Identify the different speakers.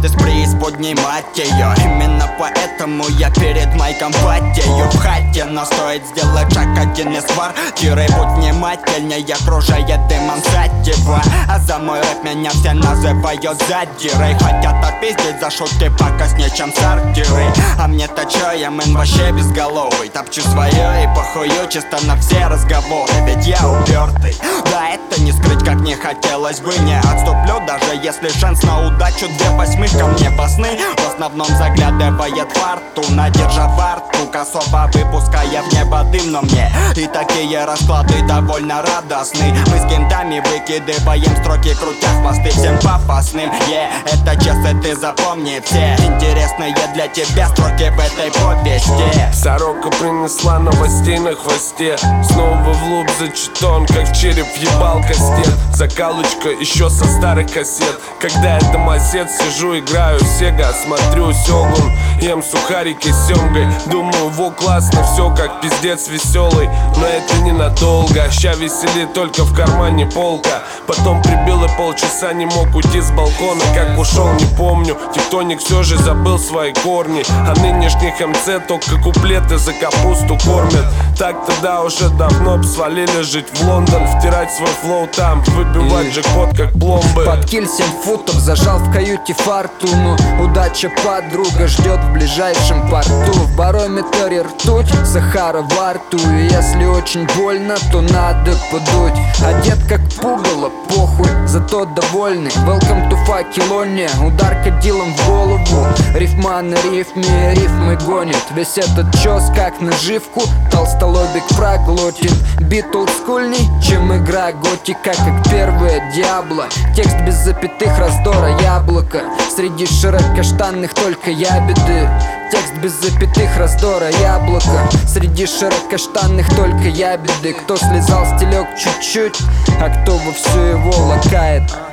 Speaker 1: из преисподней, мать ее. Именно поэтому я перед майком потею в хате. Но стоит сделать шаг один из квартиры, будь внимательнее, окружает дымом сатива. А за мой рэп меня все называют задирой. Хотят отпиздить за шутки покоснее, чем сортиры. А мне-то чё, я мэн вообще безголовый. Топчу свое и похую чисто на все разговоры. Ведь я упертый, да это не скрыть, как не хотелось бы. Не отступлю, даже если шанс на удачу 2/8 ко мне во сны. В основном заглядывает фортуна, держа фартук, особо выпуская в небо дым. Но мне и такие расклады довольно радостны. Мы с кентами выкидываем строки, крутя хвосты всем пафосным. Это честно, ты запомни все интересные для тебя строки в этой повести.
Speaker 2: Сорока принесла новостей на хвосте. Снова в луп зачитан, как в череп въебал кастет. Закалочка еще со старых кассет. Когда я домосед, сижу, играю в Сега, смотрю Сёгун, ем сухарики с семгой. Думаю, во, классно, все как пиздец веселый. Но это ненадолго, ща веселит только в кармане полка. Потом прибил и полчаса не мог уйти с балкона. Как ушел, не помню, тектоник все же забыл свои корни. А нынешних МЦ только куплеты за капусту кормят. Так тогда уже давно б свалили жить в Лондон, втирать свой флоу там, выбивать джекпот как пломбы.
Speaker 3: Под киль 7 футов, зажал в каюте фортуну. Удача подруга ждет в ближайшем порту. В барометре ртуть, Сахара во рту. И если очень больно, то надо подуть. Одет как пугало, похуй, зато довольный. Welcome to Факелония, удар кадилом в голову. Рифма на рифме, рифмы гонит. Весь этот чёс как наживку толстолобик проглотит. Бит олдскульней, чем игра готика, как первая Диабло. Текст без запятых, раздора яблоко. Среди широкоштанных только ябеды. Текст без запятых, раздора яблоко. Среди широкоштанных только ябеды. Кто слезал с телег чуть-чуть, а кто вовсю его лакает.